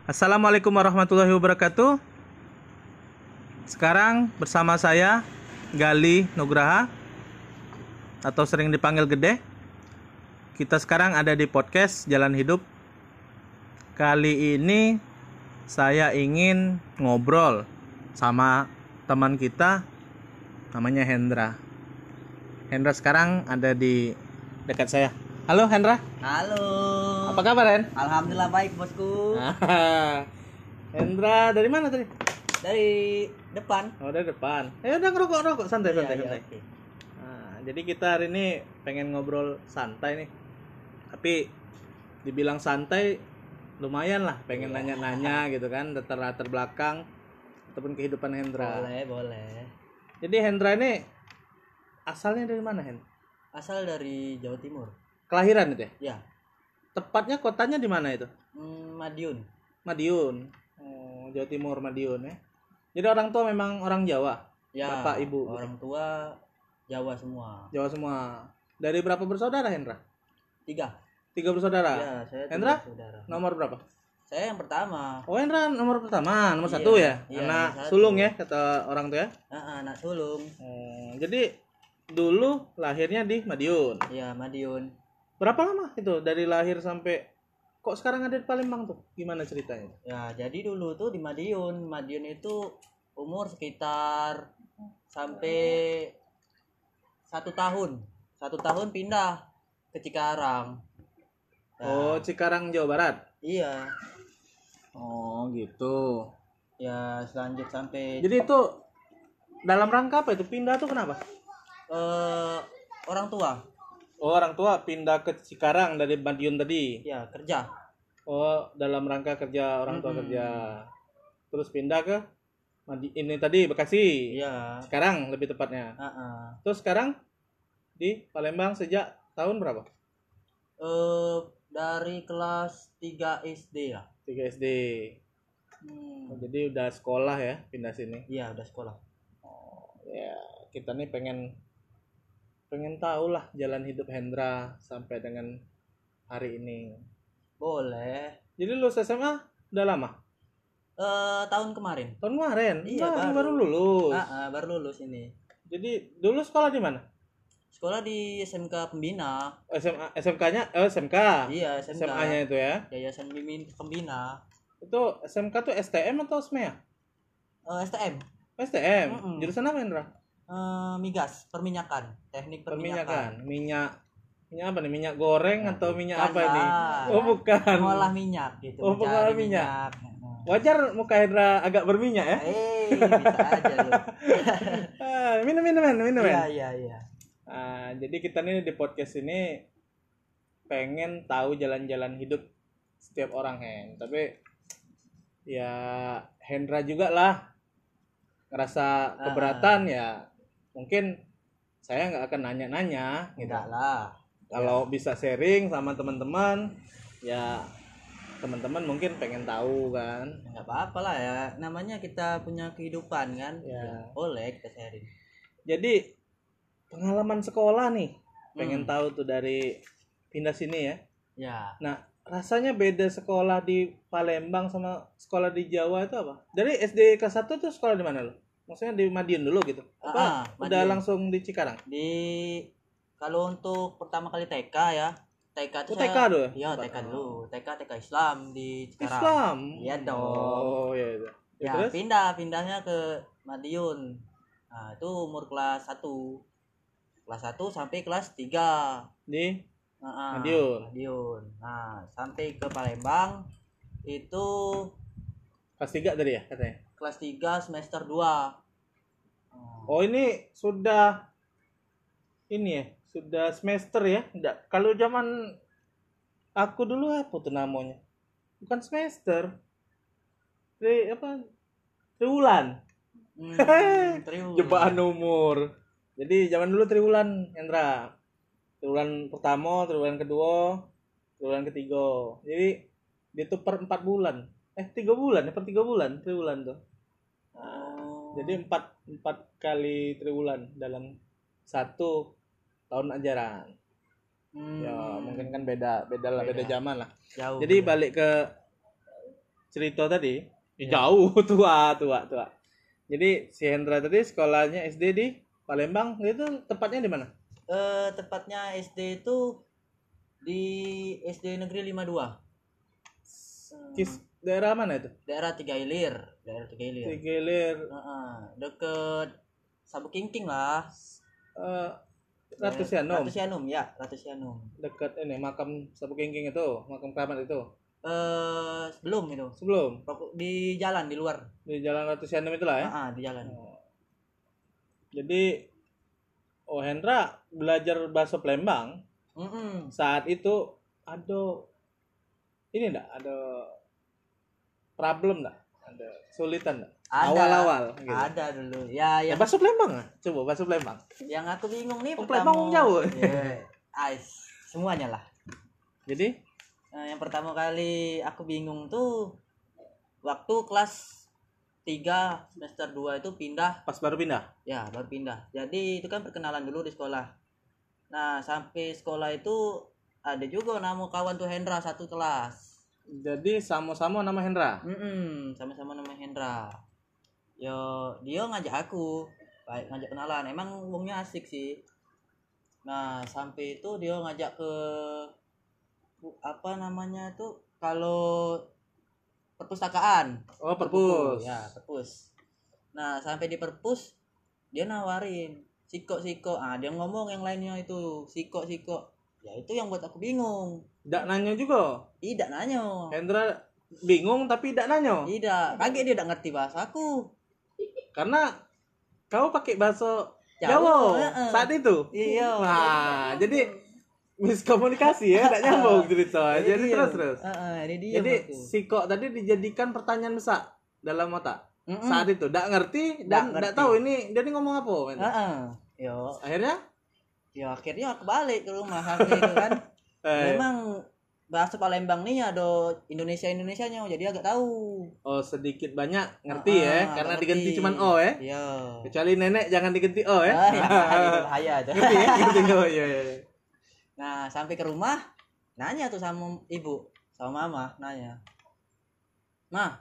Assalamualaikum warahmatullahi wabarakatuh. Sekarang bersama saya Gali Nugraha atau sering dipanggil Gede. Kita sekarang ada di podcast Jalan Hidup. Kali ini saya ingin ngobrol sama teman kita namanya Hendra. Hendra sekarang ada di dekat saya. Halo Hendra. Halo. Apa kabar Hen? Alhamdulillah baik bosku. Hendra dari mana tadi? Dari depan. Oh dari depan. Udah ngerokok santai. Iya, oke. Nah, jadi kita hari ini pengen ngobrol santai nih. Tapi dibilang santai lumayan lah. Pengen nanya-nanya gitu kan, latar belakang ataupun kehidupan Hendra. Boleh. Jadi Hendra ini asalnya dari mana Hen? Asal dari Jawa Timur. Kelahiran itu ya? Ya. Tepatnya kotanya di mana itu? Madiun. Madiun. Oh, Jawa Timur Madiun ya. Jadi orang tua memang orang Jawa. Ya. Bapak ibu. Orang tua Jawa semua. Jawa semua. Dari berapa bersaudara Hendra? 3. 3 bersaudara. Ya, saya 3 Hendra? bersaudara. Nomor berapa? Saya yang pertama. Oh Hendra nomor pertama, nomor Iya, 1 ya? iya, Anak nomor 1. sulung ya kata orang tua ya? Anak sulung. Jadi dulu lahirnya di Madiun. Ya, Madiun. Berapa lama itu dari lahir sampai kok sekarang ada di Palembang tuh? Gimana ceritanya? Ya, jadi dulu tuh di Madiun. Madiun itu umur sekitar sampai 1 tahun. 1 tahun pindah ke Cikarang. Ya, Oh, Cikarang Jawa Barat. iya. Oh, gitu. Ya, selanjut sampai Jadi itu dalam rangka apa itu? Pindah tuh kenapa? orang tua. Oh, orang tua pindah ke Cikarang dari Madiun tadi. Ya, kerja. Oh, dalam rangka kerja orang tua kerja. Terus pindah ke ini tadi Bekasi. Iya. Sekarang lebih tepatnya. Terus sekarang di Palembang sejak tahun berapa? Dari kelas 3 SD ya. 3 SD. Oh, jadi udah sekolah ya pindah sini. Iya, udah sekolah. Oh, ya kita nih pengen tahu lah jalan hidup Hendra sampai dengan hari ini. Boleh. Jadi lulus SMA udah lama? Tahun kemarin. Tahun kemarin? Iya, baru lulus. Baru lulus ini. Jadi dulu sekolah di mana? Sekolah di SMK Pembina. SMK-nya SMK. Iya, SMK. SMA-nya itu ya. Yayasan Pembina. Itu SMK tuh STM atau SMEA? STM. STM. Jurusan apa Hendra? Migas, perminyakan, teknik perminyakan. Minyak apa nih? Minyak goreng atau minyak apa lah. ini? Oh, bukan. Mengolah minyak gitu. Oh, pengolah minyak. Wajar muka Hendra agak berminyak ya? Bisa aja lu. Minum. Iya. Jadi kita nih di podcast ini pengen tahu jalan-jalan hidup setiap orang Tapi ya Hendra juga lah ngerasa keberatan ya mungkin saya nggak akan nanya-nanya gitu. Enggak lah. Kalau bisa sharing sama teman-teman ya teman-teman mungkin pengen tahu kan. Enggak apa-apa lah ya. Namanya kita punya kehidupan kan. Ya. Boleh kita sharing. Jadi pengalaman sekolah nih pengen tahu tuh dari pindah sini ya. Ya. Nah rasanya beda sekolah di Palembang sama sekolah di Jawa itu apa? Dari SD kelas 1 tuh sekolah di mana lo? Maksudnya di Madiun dulu gitu? Apa udah Madiun. langsung di Cikarang? Kalau untuk pertama kali TK ya. TK itu TK dulu? Iya, TK dulu. TK Islam di Cikarang. Islam? Iya dong. Oh iya. Ya, Terus? pindahnya ke Madiun. Nah, itu umur kelas 1. Kelas 1 sampai kelas 3. Di Madiun. Nah, sampai ke Palembang itu kelas 3 tadi ya katanya? kelas 3 semester 2. Oh ini sudah semester ya? Enggak. Kalau zaman aku dulu apa tuh namanya? Bukan semester. Triwulan. Triwulan. Jebakan umur. Jadi zaman dulu triwulan Hendra. Triwulan pertama, triwulan kedua, triwulan ketiga. Jadi dia tuh per 4 bulan. 3 bulan ya, per 3 bulan triwulan tuh. Jadi 4 kali triwulan dalam 1 tahun ajaran. Ya mungkin kan beda zaman lah. Jauh. Jadi balik ke cerita tadi, jauh tua. Jadi si Hendra tadi sekolahnya SD di Palembang, itu tepatnya di mana? Tepatnya SD itu di SD Negeri 52. Daerah mana itu? Daerah Tiga Ilir. Tiga Ilir. Deket Sabuk Kingking lah. Ratu Sianum. Ratu Sianum. Dekat ini makam Sabuk Kingking itu, makam keramat itu. Sebelum itu. Di jalan di luar. Di Jalan Ratu Sianum itulah ya. Di jalan. Jadi Hendra belajar bahasa Palembang. Saat itu ada problem enggak? Ada sulitan enggak? Awal-awal gitu. Ada dulu. Ya bahasa Palembang lah. Coba bahasa Palembang. Yang aku bingung nih Palembang jauh. Semuanya lah. Jadi yang pertama kali aku bingung tuh waktu kelas 3 semester 2 itu pindah. Pas baru pindah? Ya, baru pindah. Jadi itu kan perkenalan dulu di sekolah. Nah, sampai sekolah itu ada juga nama kawan tuh Hendra satu kelas. Jadi sama-sama nama Hendra? Sama-sama nama Hendra. Yo, dia ngajak aku, ngajak kenalan. Emang wongnya asik sih. Nah, sampai itu dia ngajak ke apa namanya tuh kalau perpustakaan. Perpus. Ya, perpus. Nah, sampai di perpus dia nawarin siko. Dia ngomong yang lainnya itu siko. Ya itu yang buat aku bingung. Tidak nanya juga? Tidak nanya. Hendra bingung tapi tidak nanya? Tidak, kaget dia tidak ngerti bahasaku. Karena kau pakai bahasa Jawa saat itu? Iya. Nah, jadi miskomunikasi ya, tidak nyambung cerita. Jadi terus. Jadi siko tadi dijadikan pertanyaan besar dalam otak. Saat itu tidak ngerti dan tidak tahu ini dia ngomong apa. Yo. Akhirnya aku balik ke rumah sampai itu kan. Memang bahasa Palembang nih ada Indonesianya jadi agak tahu. Sedikit banyak ngerti ya, karena diganti cuman O ya. Iya. Kecuali nenek jangan diganti O ya. Bahaya aja. Ngerti ya? Iya. Nah, sampai ke rumah nanya tuh sama ibu, sama mama nanya. Nah,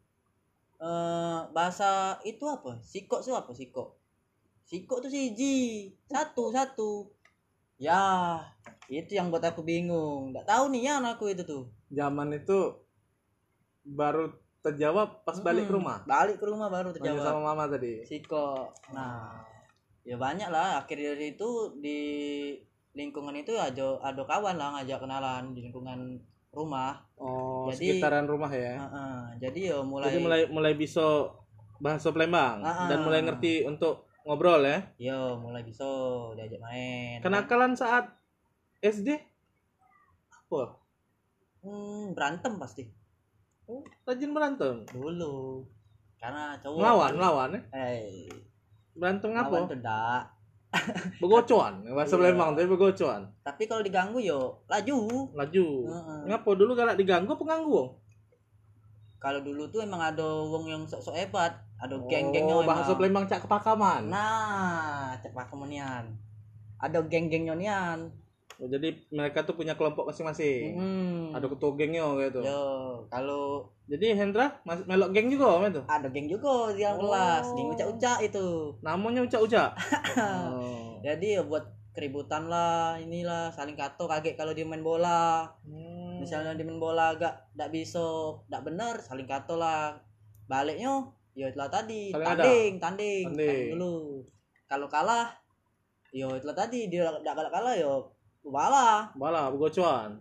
bahasa itu apa? Siko itu apa siko? Siko tuh siji, satu. Ya, itu yang buat aku bingung. Nggak tahu nih ya anakku itu tuh. Zaman itu baru terjawab pas balik ke rumah. Balik ke rumah baru terjawab. Sama mama tadi. Siko. Nah, ya banyak lah. Akhir dari itu di lingkungan itu ada kawan lah ngajak kenalan di lingkungan rumah. Jadi, sekitaran rumah ya. Jadi ya mulai bisa bahasa Palembang dan mulai ngerti untuk ngobrol ya. Yo, mulai bisa diajak main. Kenakalan saat SD apa? Berantem pasti. Rajin berantem dulu. Karena cowok melawan ya. Berantem ngapa? Melawan tuh enggak. Begocoan, bahasa Palembang tapi begocoan. Tapi kalau diganggu yo laju. Ngapa dulu galak diganggu penganggu? Kalau dulu tuh emang ada wong yang sok-sok hebat, ada geng-gengnya emang. Bahasa Palembang cak kepakaman. Nah, cak kepakaman. Ada geng-gengnya nian. Jadi mereka tuh punya kelompok masing-masing. Ada ketua gengnya gitu. Yo, kalau jadi Hendra melok geng juga itu? Ada geng juga di kelas, geng ucak-ucak itu. Namanya ucak-ucak. Jadi ya buat keributan lah, inilah saling kato kaget kalau dia main bola. Misalnya dia main bola enggak bisa, enggak benar, saling kato lah. Baliknya ya itulah tadi, tanding dulu. Kalau kalah ya itulah tadi, dia enggak kalah ya bala begocoan.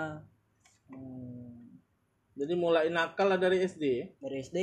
Jadi mulai nakal lah dari SD.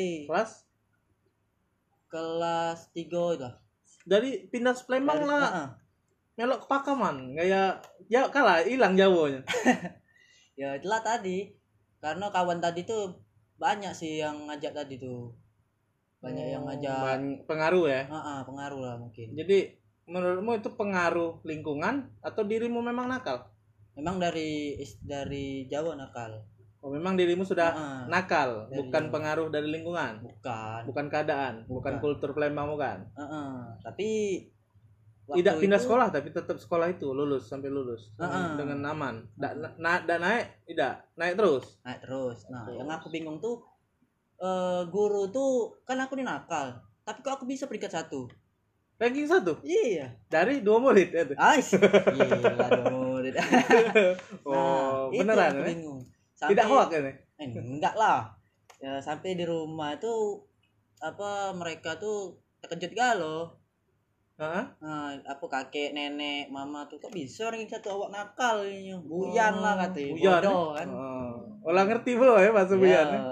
Kelas 3 itu. Dari pindah Palembang lah. Melok kepakaman, kayak ya kalah hilang Jawanya. Ya itulah tadi. Karena kawan tadi tuh banyak sih yang ngajak tadi tuh. Banyak yang ngajak. Pengaruh ya? Pengaruh lah mungkin. Jadi menurutmu itu pengaruh lingkungan atau dirimu memang nakal? Memang dari Jawa nakal. Memang dirimu sudah nakal, bukan Jawa. Pengaruh dari lingkungan. Bukan Keadaan, bukan kultur Palembang bukan. Tapi tidak pindah sekolah tapi tetap sekolah itu sampai lulus dengan aman. Naik terus. Nah, yang aku bingung tuh guru tuh kan aku nih nakal, tapi kok aku bisa peringkat 1. Ranking 1 Iya. dari 2 murid ya tuh. Ais. Gila dong. Oh, itu beneran aku ya? bingung. Tidak hoax ini. Enggak lah. Ya, sampai di rumah tuh apa mereka tuh terkejut galau. Heeh. Nah, aku kakek, nenek, mama tuh kok bisa ranking 1 awak nakal ini. Buyan lah katanya. Buyan, Bodoh kan. Olah ngerti belum ya bahasa buyan ya?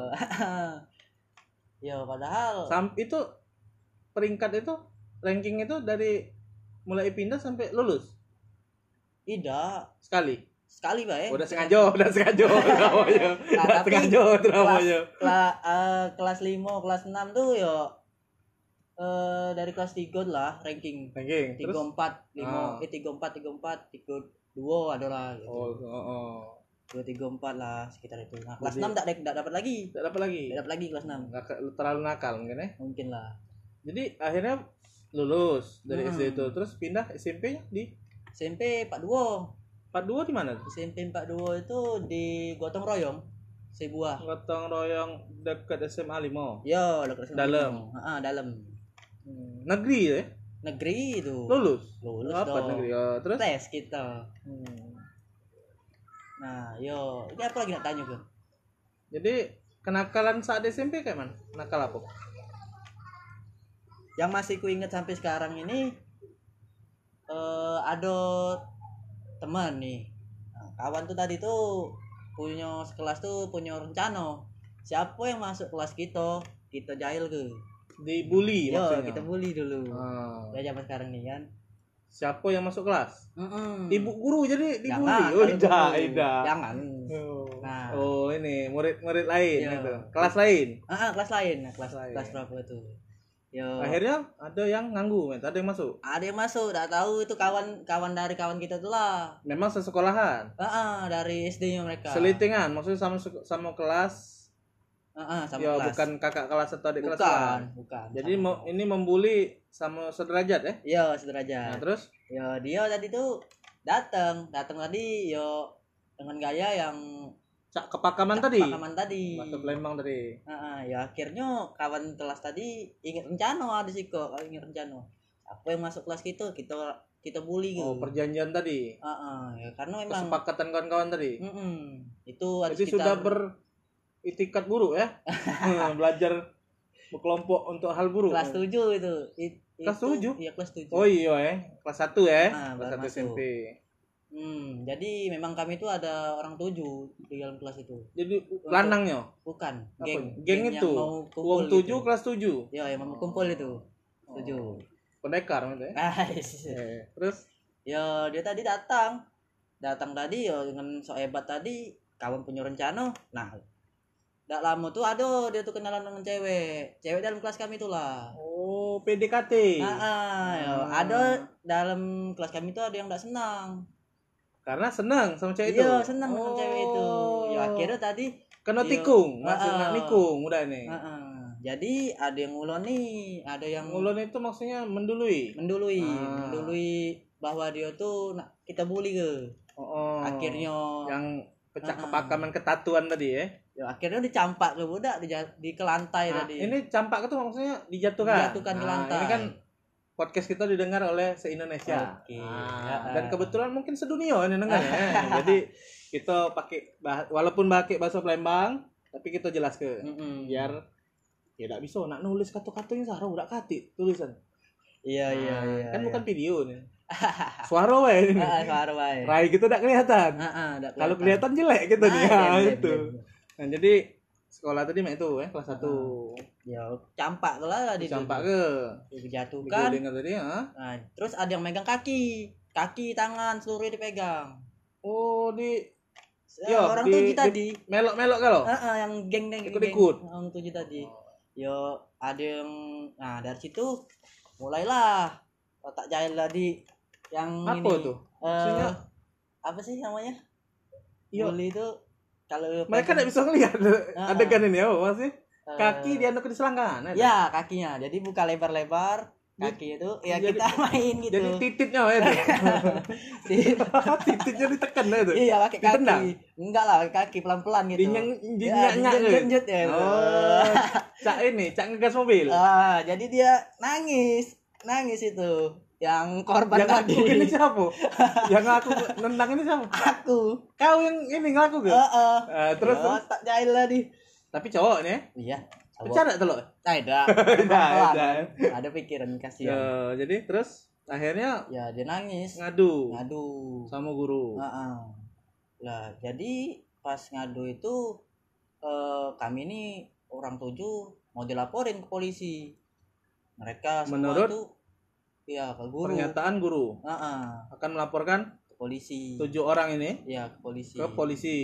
Ya padahal Itu peringkat itu ranking itu dari mulai pindah sampai lulus tidak sekali Pak ya. udah sengaja namanya. Nah, tapi namanya. kelas 5, kelas 6 tuh ya dari kelas 3 lah ranking. 3 4 5 3 4 3 2 ada lah gitu. 2 3 4 lah sekitar itu. Nah, kelas 6 enggak dapat lagi. Enggak dapat lagi kelas 6. Enggak terlalu nakal mungkin ya. Mungkin lah. Jadi akhirnya lulus dari SD itu terus pindah SMP-nya di SMP 42. 42 di mana? SMP 42 itu di Gotong Royong. Sebuah. Gotong Royong dekat SMA 5. Yo, dekat SMA. Dalam. Dalam. Negeri ya? Negeri itu. Lulus apa dong. Negeri. Terus tes kita. Nah, yo, ini apa lagi nak tanya, Bang? Jadi kenakalan saat SMP kayak mana? Nakal apa? Yang masih ku ingat sampai sekarang ini ada teman nih. Nah, kawan tuh tadi tuh punya sekelas tuh punya rencana. Siapa yang masuk kelas kita jahil ke. Dibully maksudnya. Kita bully dulu. Ya zaman sekarang nih kan. Siapa yang masuk kelas? Ibu guru jadi dibully. Jangan, jangan. Nah. Ini murid lain gitu. Kelas lain. Kelas lain. Nah, kelas berapa itu? Yo. Akhirnya ada yang nganggu, ada yang masuk. Ada yang masuk, enggak tahu itu kawan dari kawan kita tuh lah. Memang sesekolahan. Dari SD-nya mereka. Selitingan, maksudnya sama kelas. Sama ya, kelas. Bukan kakak kelas atau adik kelas. Bukan. Jadi ini membuli sama sederajat ya? Iya, sederajat. Nah, terus? Ya, dia tadi tuh datang tadi yo dengan gaya yang kepakaman tadi. Bahasa Palembang tadi. Ya akhirnya kawan kelas tadi ingat rencana ada sih kok, ingat rencana. Apa yang masuk kelas kita bully gitu. Perjanjian tadi. Ya karena memang kesepakatan kawan-kawan tadi. Itu ada jadi sudah beritikat buruk ya. Belajar berkelompok untuk hal buruk. Kelas 7 itu. Kelas 7? Iya, kelas 7. Oh iya ya, kelas 1 ya. Kelas 1 SMP. Jadi memang kami itu ada orang 7 di dalam kelas itu. Jadi lanangnya? Bukan, geng itu. Uang 7 gitu. Kelas 7. Ya, yang mau kumpul itu. 7. Pendekar gitu ya. Terus ya dia tadi datang tadi ya dengan so hebat tadi, kawan punya rencana. Nah, enggak lama tuh ada dia tuh kenalan dengan cewek dalam kelas kami itulah. Oh, PDKT. Ya, ada dalam kelas kami itu ada yang enggak senang. Karena senang sama cewek itu. Iya, senang sama cewek itu. Ya akhirnya tadi kena tikung, maksudnya nikung udah nih. Jadi ada yang ngulon nih, ada yang ngulon itu maksudnya mendului bahwa dia tuh kita bully ke. Akhirnya yang pecah kepakaman ketatuan tadi ya. Ya akhirnya dicampak ke budak di ke lantai tadi. Ini campak itu maksudnya dijatuhkan ke lantai. Ini kan podcast kita didengar oleh se-Indonesia. Dan kebetulan mungkin sedunia ini dengar ya. Jadi kita pakai walaupun pakai bahasa Palembang tapi kita jelaskan biar ya enggak bisa nak nulis kata-katanya sarau udah kati tulisan. Iya. Kan bukan video nih. Suara wae ini. Suara wae. Rai gitu enggak kelihatan. Kalau kelihatan jelek gitu nih. Gitu. Nah, jadi sekolah tadi mah itu kelas 1. Ya, campak lah di campak ke. Dijatuhkan. Dengar tadi Nah, terus ada yang megang kaki, tangan seluruhnya dipegang. Oh, orang 7 tadi. Melok-melok kalau? Yang geng ikut. Orang 7 tadi. Yo, ada yang dari situ mulailah otak jahil tadi yang apa ini. Tuh? Maksudnya apa sih namanya? Yo. Bully itu kalau mereka enggak bisa ngelihat adegan ini ya, masih kaki dianu ke selangkangan. Ya, kakinya. Jadi buka lebar-lebar, kaki itu ya Jadi- kita main gitu. Jadi tititnya itu. Tititnya ditekan lah itu. Iya pakai kaki. Ditendang? Enggak lah pakai kaki pelan-pelan gitu. Dinyak-nyak gitu. Jenjut ya. Oh, cak ngegas mobil. Jadi dia nangis itu yang korban Yang tadi. aku ini siapa? Yang aku nendang ini siapa? Aku. Kau yang ini ngelaku gak? Terus Ya, tak jahil lah di. tapi cowok nih. Iya. Bercanda telok. Ada. Ada. Ada pikiran kasihan. Ya, jadi terus akhirnya Ya dia nangis. ngadu sama guru. Lah jadi pas ngadu itu kami ini orang 7 mau dilaporin ke polisi. Mereka semua Menurut itu ya ke guru. Pernyataan guru akan melaporkan Ke polisi. 7 orang ini Ya ke polisi. ke polisi.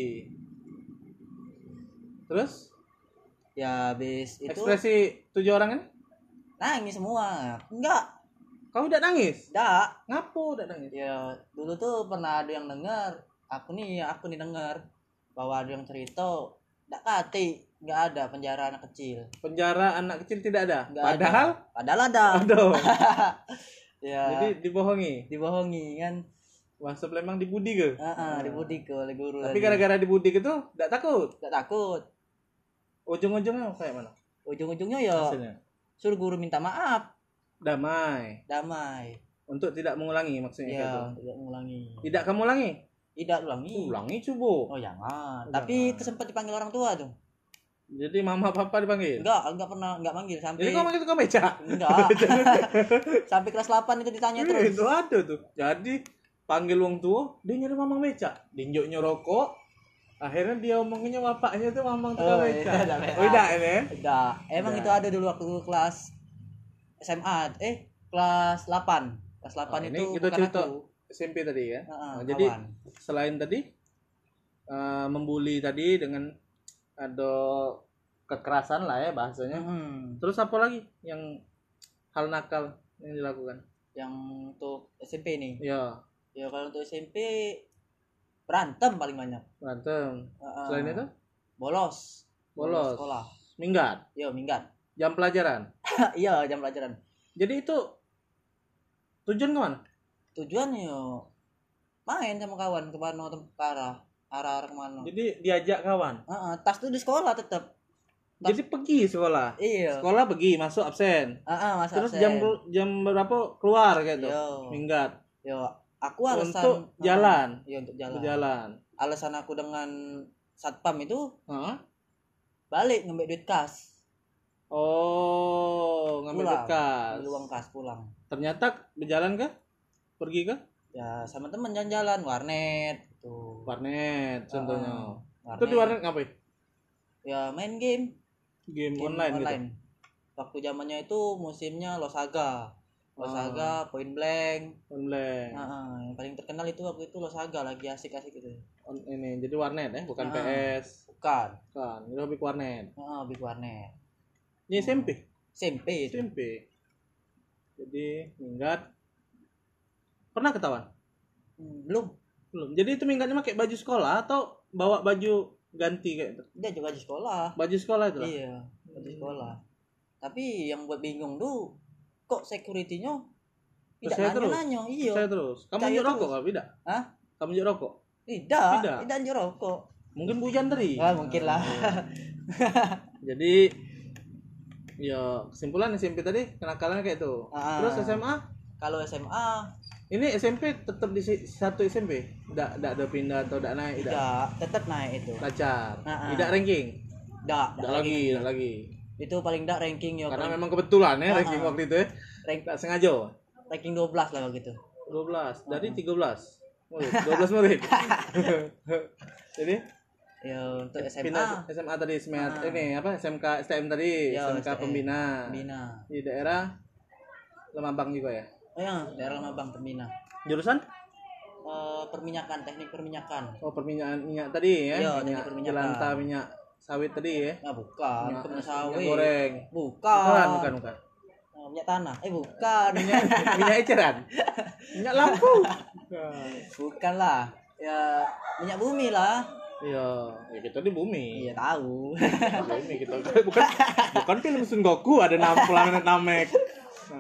Terus Ya habis itu ekspresi 7 orang ini? nangis semua. Enggak, Kau udah nangis? enggak. Ngapo udah nangis? Ya dulu tuh pernah ada yang dengar. Aku nih dengar bahwa ada yang cerita enggak kati, enggak ada penjara anak kecil. Penjara anak kecil tidak ada. Nggak Padahal ada. Padahal ada. aduh. Ya. Jadi dibohongi. Dibohongi kan. Masuk memang dibudi ke? Dibudik oleh guru. Tapi gara-gara dibudik itu enggak takut. enggak takut. Ujung-ujungnya kayak mana? Ujung-ujungnya ya Hasilnya suruh guru minta maaf, damai damai. untuk tidak mengulangi maksudnya Ya, gitu. tidak mengulangi. Tidak kamu ulangi? Tidak ulangi. Ulangi coba. Oh jangan. Jangan. Tapi itu sempat dipanggil orang tua tuh. Jadi mama papa dipanggil. Enggak pernah enggak manggil sampai Jadi kau manggil tukang beca? enggak. Sampai kelas 8 itu ditanya terus. Itu ada tuh. Jadi panggil wong tua, dia nyari mamang beca. Dinjoknya rokok. Akhirnya dia omonginnya bapaknya tuh mamang tukang beca. iya, Oh tidak ini? Enggak. Emang Enggak. itu ada dulu waktu kelas SMA. Kelas 8. Kelas 8 Oh, ini itu kita bukan cerita aku. SMP tadi ya. Heeh, Nah, jadi kawan. selain tadi membuli tadi dengan ada kekerasan lah ya bahasanya. Mm-mm. Terus apa lagi yang hal nakal yang dilakukan? Yang untuk SMP nih. Ya, Ya kalau untuk SMP berantem paling banyak. berantem. Heeh. Selain itu bolos bolos, sekolah. minggat, Iya, minggat. jam pelajaran. Iya, jam pelajaran. Jadi itu tujuan kemana? Tujuannya main sama kawan ke mana ke arah kemana. Jadi diajak kawan. Tas tuh di sekolah tetap. Jadi pergi sekolah. Iya. Sekolah pergi, masuk absen. Masa Terus jam berapa keluar gitu. Yo. Minggat. Yo, aku alasan Untuk jalan. Iya, untuk jalan. Untuk jalan. Alasan aku dengan satpam itu Heeh. balik ngambil duit kas. Oh, ngambil Pulang. duit kas. Ambil uang kas pulang. Ternyata berjalan kah? Pergi kah? Ya sama temen jalan-jalan warnet gitu. Warnet contohnya. Warnet. Itu di warnet ngapain? Ya main game. Game online gitu. Waktu zamannya itu musimnya Losaga. Losaga, Point Blank. Online. Yang paling terkenal itu waktu itu Losaga lagi asik-asik gitu. Ini jadi warnet ya, bukan Ah. PS. Bukan. Kan, itu lebih ke warnet. Big warnet. Ini SMP. SMP itu. SMP. Jadi minggat. Pernah ketahuan? Belum. Belum. Jadi itu minggatnya pakai baju sekolah atau bawa baju ganti kayak itu? Dia juga di sekolah. Baju sekolah itu lah. Iya, baju sekolah. Tapi yang buat bingung tuh kok security-nya tidak Percaya terus? nanya-nanya. Iya. Saya terus. Kamu Percaya nyuk terus. rokok kah? Tidak. Hah? Kamu nyuk rokok? Tidak. Tidak. Tidak anjur rokok. Mungkin bujan tadi. Mungkin lah. Jadi ya kesimpulan SMP tadi kenakalannya kayak itu. Terus SMA? Kalau SMA Ini SMP tetap di satu SMP. Tidak ada pindah atau tidak naik. tidak, tetap naik itu. Lancar. Ah. Tidak ranking. Tidak Lagi. Itu paling tidak ranking ya. Karena memang kebetulan ya ranking waktu itu ya. Tak sengaja. Ranking 12 lah kalau gitu. 12 dari 13 murid. 12 murid. Jadi Ya untuk SMA. SMA tadi ini apa SMK STM tadi, Ya, SMK STM. Pembina. Pembina. Di daerah Lemabang juga ya. Oh ya, daerah Mabang Pembina. Jurusan? Perminyakan, teknik perminyakan. Oh, minyak tadi ya. Iya, minyak teknik perminyakan. jelantah, minyak sawit tadi ya. Bukan, Minyak- minyak minyak sawit. goreng. Bukan. Bukan. Minyak tanah. Bukan. Minyak eceran. Minyak lampu. Bukan lah. Ya, minyak bumi lah. Iya, ya kita di bumi. Iya, tahu. Bumi kita bukan film Sun Goku ada planet Namek. Nah,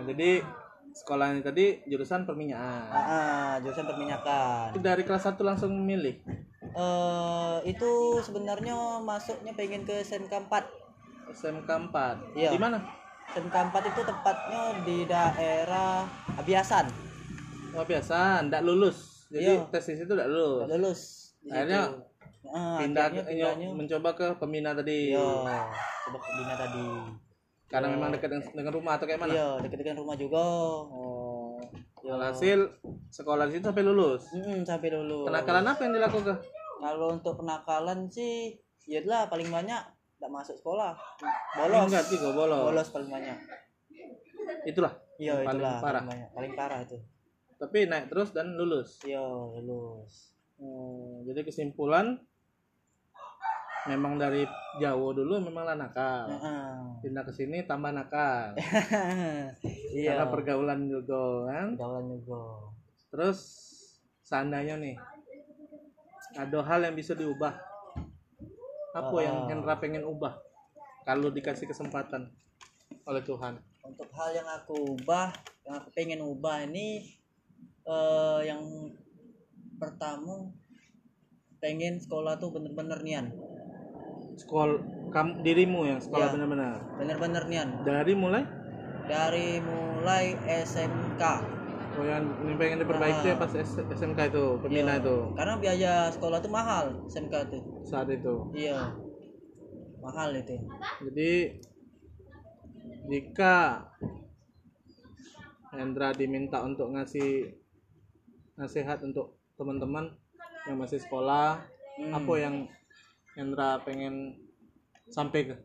Jadi sekolahnya tadi jurusan perminyakan. Jurusan perminyakan. Itu dari kelas 1 langsung memilih. Itu sebenarnya masuknya pengen ke SMK 4. SMK 4. Iya. Di mana? SMK 4 itu tepatnya di daerah Abiasan. Oh, biasa, enggak lulus. Jadi Iya. tes di situ enggak lulus. Nggak lulus. Di Akhirnya situ. pindahnya mencoba ke Pembina tadi. Iya, coba ke Bina tadi. Karena memang dekat dengan rumah atau kayak mana? Iya, dekat-dekat rumah juga. Oh. Iya. Hasil sekolah di situ sampai lulus. Sampai lulus. Kenakalan apa yang dilakukan? Kalau untuk penakalan sih, ya lah paling banyak enggak masuk sekolah. Bolos. Enggak, tiga bolos. Bolos paling banyak. Itulah. Iya, yang paling itulah parah. paling banyak. Paling parah itu. Tapi naik terus dan lulus. Iya, lulus. Jadi kesimpulan memang dari Jawa dulu memang lah nakal. Pindah ke sini tambah nakal. Iya. Karena pergaulan juga kan. Pergaulan juga. Terus seandainya nih ada hal yang bisa diubah. Apa yang Hendra pengen ubah kalau dikasih kesempatan oleh Tuhan? Untuk hal yang aku pengen ubah ini yang pertama pengen sekolah tuh bener-bener nian. Dirimu yang sekolah Iya. benar-benar. Bener-bener nian. Dari mulai SMK. Oh, yang pengen diperbaiki ya pas SMK itu, pembina Iya. itu Karena biaya sekolah tuh mahal SMK tuh. saat itu. Iya. Mahal itu. Jadi jika Hendra diminta untuk ngasih nasihat untuk teman-teman yang masih sekolah, apa yang Hendra pengen sampaikan?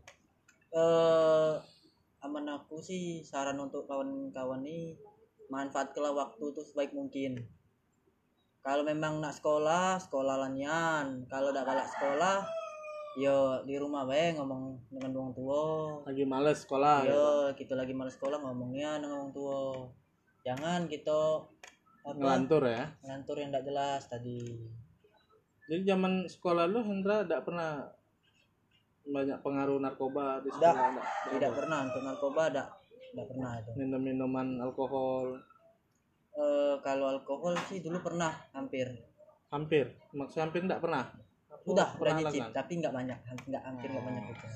Aman aku sih saran untuk kawan-kawan nih, manfaatkanlah waktu tuh sebaik mungkin. Kalau memang nak sekolah lanian. Kalau dak galak sekolah, yo di rumah bae ngomong dengan orang tua. Lagi males sekolah. Yo, kita lagi malas sekolah ngomongnya dengan orang tua. Jangan kita Ngelantur ya. ngelantur yang ndak jelas tadi. Jadi zaman sekolah lu Hendra enggak pernah banyak pengaruh narkoba di Ndak, sekolah? tidak pernah untuk narkoba, ndak pernah itu. Minum-minuman alkohol. Kalau alkohol sih dulu pernah hampir. Maksudnya hampir enggak pernah. Udah Pernah nyicip, lakukan? tapi nggak banyak, hampir nggak banyak itu.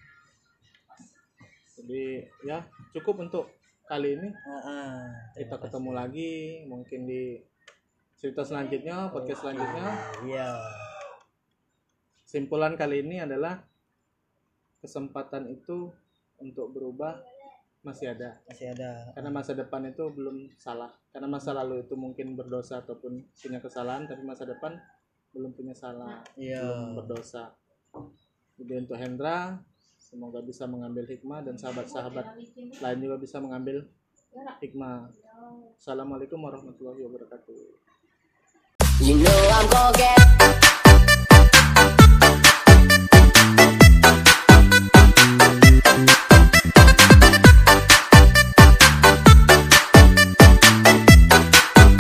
Jadi ya cukup untuk kali ini. Kita Terima ketemu lagi mungkin di cerita selanjutnya, podcast selanjutnya. Iya. Simpulan kali ini adalah kesempatan itu untuk berubah masih ada. Karena masa depan itu belum salah. Karena masa lalu itu mungkin berdosa ataupun punya kesalahan, tapi masa depan belum punya salah, belum berdosa. Jadi untuk Hendra, semoga bisa mengambil hikmah dan sahabat-sahabat lain juga bisa mengambil hikmah. Assalamualaikum warahmatullahi wabarakatuh. You know I'm gonna get